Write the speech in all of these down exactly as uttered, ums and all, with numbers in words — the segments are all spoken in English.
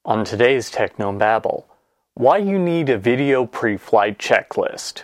On today's Technobabble, why you need a video pre-flight checklist.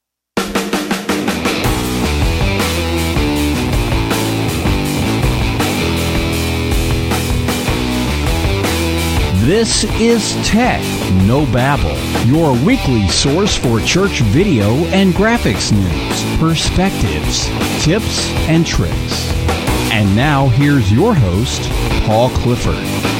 This is Tech No Babble, your weekly source for church video and graphics news, perspectives, tips, and tricks. And now here's your host, Paul Clifford.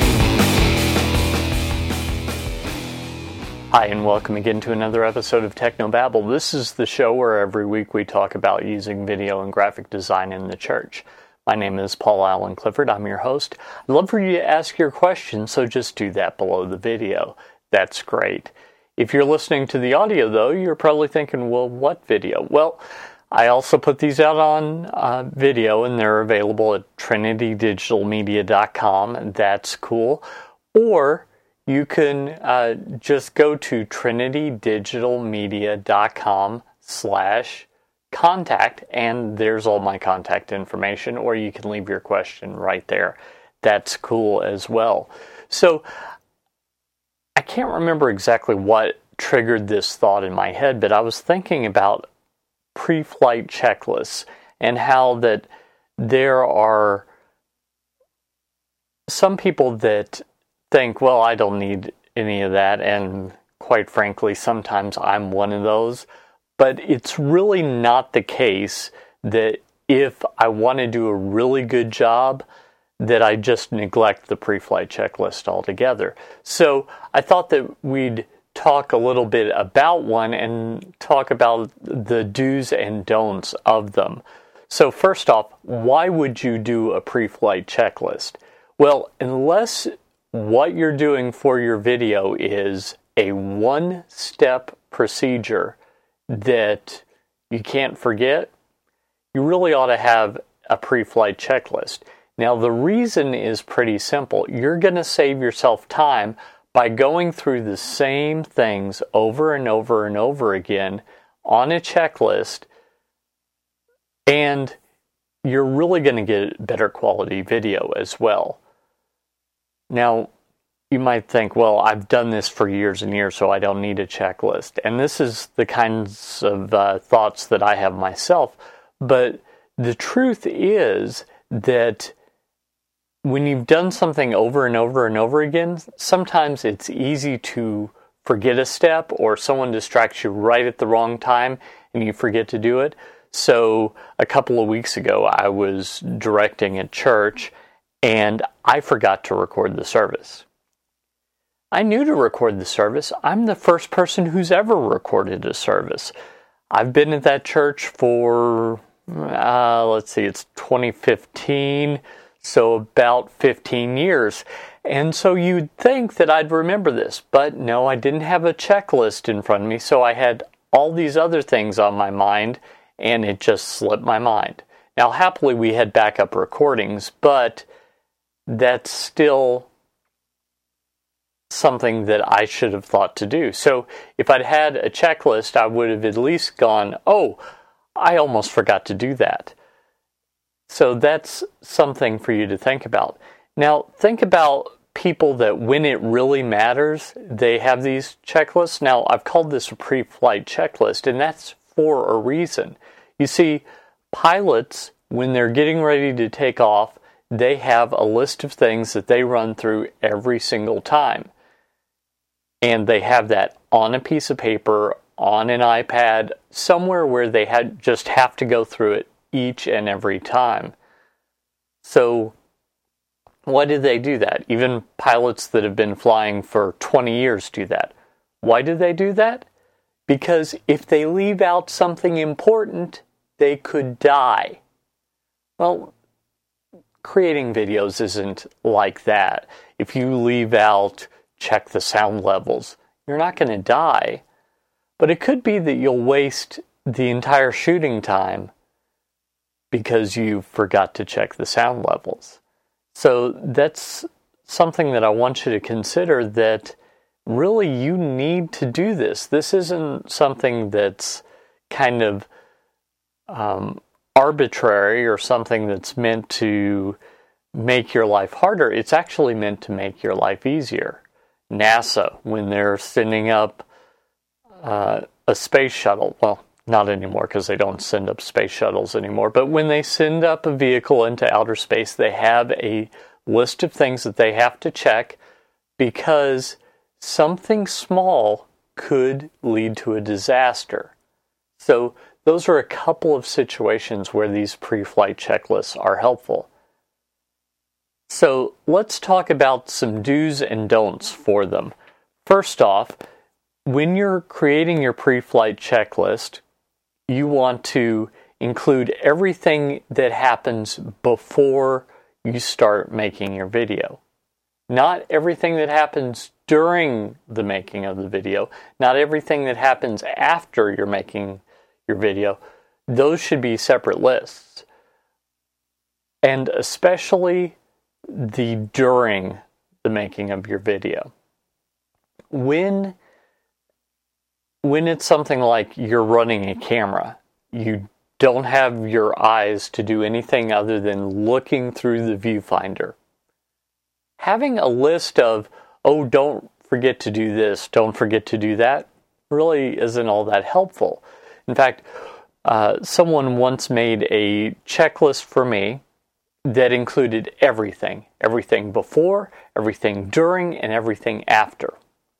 Hi, and welcome again to another episode of Technobabble. This is the show where every week we talk about using video and graphic design in the church. My name is Paul Allen Clifford. I'm your host. I'd love for you to ask your questions, so just do that below the video. That's great. If you're listening to the audio, though, you're probably thinking, well, what video? Well, I also put these out on uh, video, and they're available at trinity digital media dot com. That's cool. Or you can uh, just go to trinity digital media dot com slash contact, and there's all my contact information, or you can leave your question right there. That's cool as well. So I can't remember exactly what triggered this thought in my head, but I was thinking about pre-flight checklists and how that there are some people that think, well, I don't need any of that, and quite frankly, sometimes I'm one of those. But it's really not the case that if I want to do a really good job, that I just neglect the pre-flight checklist altogether. So I thought that we'd talk a little bit about one and talk about the do's and don'ts of them. So first off, why would you do a pre-flight checklist? Well, unless what you're doing for your video is a one-step procedure that you can't forget, you really ought to have a pre-flight checklist. Now, the reason is pretty simple. You're going to save yourself time by going through the same things over and over and over again on a checklist, and you're really going to get better quality video as well. Now, you might think, well, I've done this for years and years, so I don't need a checklist. And this is the kinds of uh, thoughts that I have myself. But the truth is that when you've done something over and over and over again, sometimes it's easy to forget a step, or someone distracts you right at the wrong time and you forget to do it. So a couple of weeks ago, I was directing at church and I forgot to record the service. I knew to record the service. I'm the first person who's ever recorded a service. I've been at that church for, uh, let's see, it's twenty fifteen, so about fifteen years. And so you'd think that I'd remember this, but no, I didn't have a checklist in front of me, so I had all these other things on my mind, and it just slipped my mind. Now, happily, we had backup recordings, but that's still something that I should have thought to do. So if I'd had a checklist, I would have at least gone, oh, I almost forgot to do that. So that's something for you to think about. Now, think about people that when it really matters, they have these checklists. Now, I've called this a pre-flight checklist, and that's for a reason. You see, pilots, when they're getting ready to take off, they have a list of things that they run through every single time. And they have that on a piece of paper, on an iPad, somewhere where they had just have to go through it each and every time. So why do they do that? Even pilots that have been flying for twenty years do that. Why do they do that? Because if they leave out something important, they could die. Well, creating videos isn't like that. If you leave out, check the sound levels, you're not going to die. But it could be that you'll waste the entire shooting time because you forgot to check the sound levels. So that's something that I want you to consider, that really you need to do this. This isn't something that's kind of um, arbitrary or something that's meant to make your life harder. It's actually meant to make your life easier. NASA when they're sending up uh, a space shuttle. Well, not anymore because they don't send up space shuttles anymore. But when they send up a vehicle into outer space, they have a list of things that they have to check because something small could lead to a disaster. So those are a couple of situations where these pre-flight checklists are helpful. So let's talk about some do's and don'ts for them. First off, when you're creating your pre-flight checklist, you want to include everything that happens before you start making your video. Not everything that happens during the making of the video, not everything that happens after you're making your video. Those should be separate lists. And especially the during the making of your video. When when it's something like you're running a camera, you don't have your eyes to do anything other than looking through the viewfinder. Having a list of, oh, don't forget to do this, don't forget to do that, really isn't all that helpful. In fact, uh, someone once made a checklist for me that included everything. Everything before, everything during, and everything after.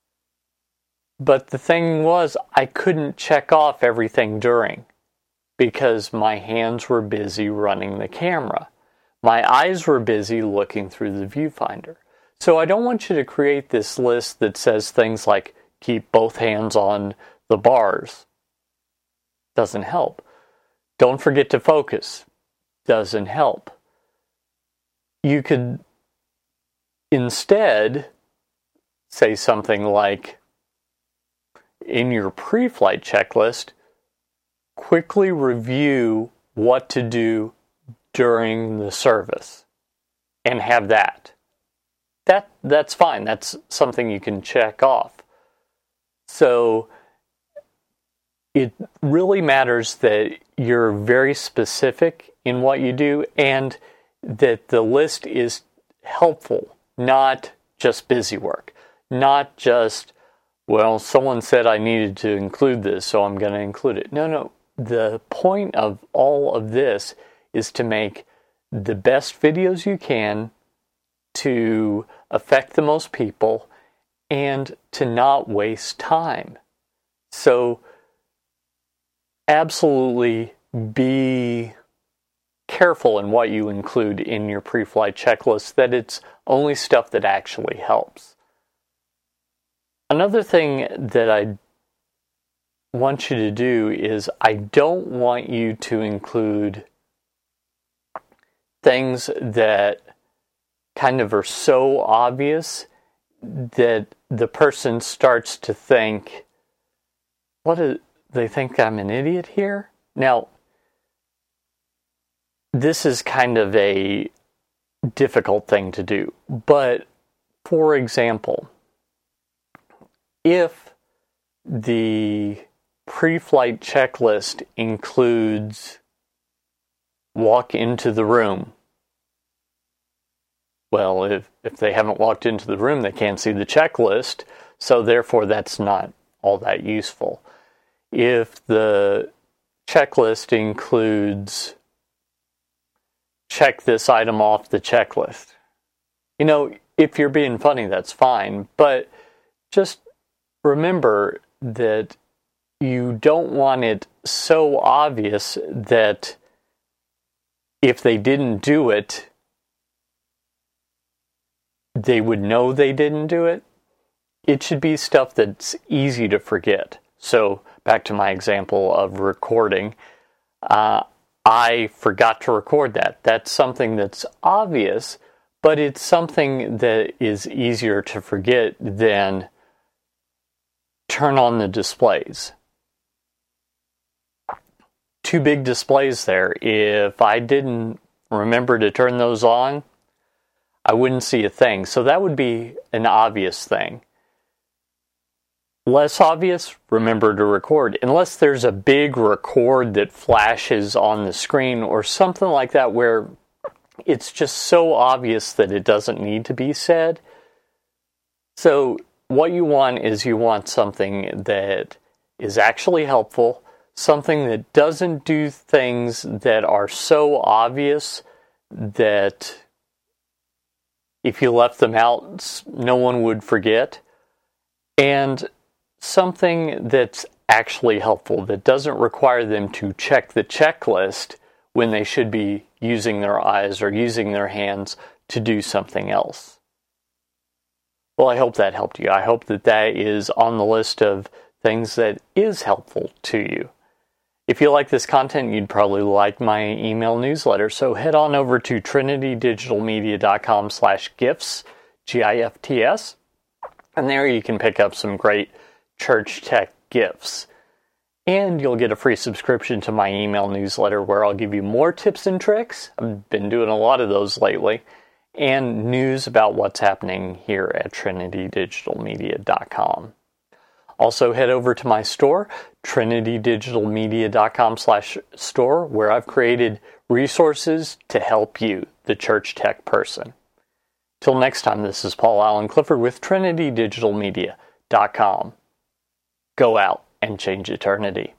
But the thing was, I couldn't check off everything during because my hands were busy running the camera. My eyes were busy looking through the viewfinder. So I don't want you to create this list that says things like, keep both hands on the bars. Doesn't help. Don't forget to focus. Doesn't help. You could instead say something like, in your pre-flight checklist, quickly review what to do during the service and have that. That that's fine. That's something you can check off. So it really matters that you're very specific in what you do and that the list is helpful, not just busy work, not just, well, someone said I needed to include this, so I'm going to include it. No, no. The point of all of this is to make the best videos you can, to affect the most people, and to not waste time. So absolutely be careful in what you include in your pre-flight checklist, that it's only stuff that actually helps. Another thing that I want you to do is I don't want you to include things that kind of are so obvious that the person starts to think, what do they think I'm an idiot here? Now, this is kind of a difficult thing to do, but for example, if the pre-flight checklist includes walk into the room, well, if, if they haven't walked into the room, they can't see the checklist, so therefore that's not all that useful. If the checklist includes check this item off the checklist, you know, if you're being funny, that's fine, but just remember that you don't want it so obvious that if they didn't do it, they would know they didn't do it. It should be stuff that's easy to forget. So back to my example of recording, uh, I forgot to record that. That's something that's obvious, but it's something that is easier to forget than turn on the displays. Two big displays there. If I didn't remember to turn those on, I wouldn't see a thing. So that would be an obvious thing. Less obvious, remember to record. Unless there's a big record that flashes on the screen or something like that where it's just so obvious that it doesn't need to be said. So what you want is you want something that is actually helpful, something that doesn't do things that are so obvious that if you left them out, no one would forget, and something that's actually helpful, that doesn't require them to check the checklist when they should be using their eyes or using their hands to do something else. Well, I hope that helped you. I hope that that is on the list of things that is helpful to you. If you like this content, you'd probably like my email newsletter, so head on over to trinitydigitalmedia.com slash gifts, G I F T S, and there you can pick up some great church tech gifts. And you'll get a free subscription to my email newsletter where I'll give you more tips and tricks. I've been doing a lot of those lately. And news about what's happening here at trinity digital media dot com. Also head over to my store, trinitydigitalmedia.com slash store, where I've created resources to help you, the church tech person. Till next time, this is Paul Allen Clifford with trinity digital media dot com. Go out and change eternity.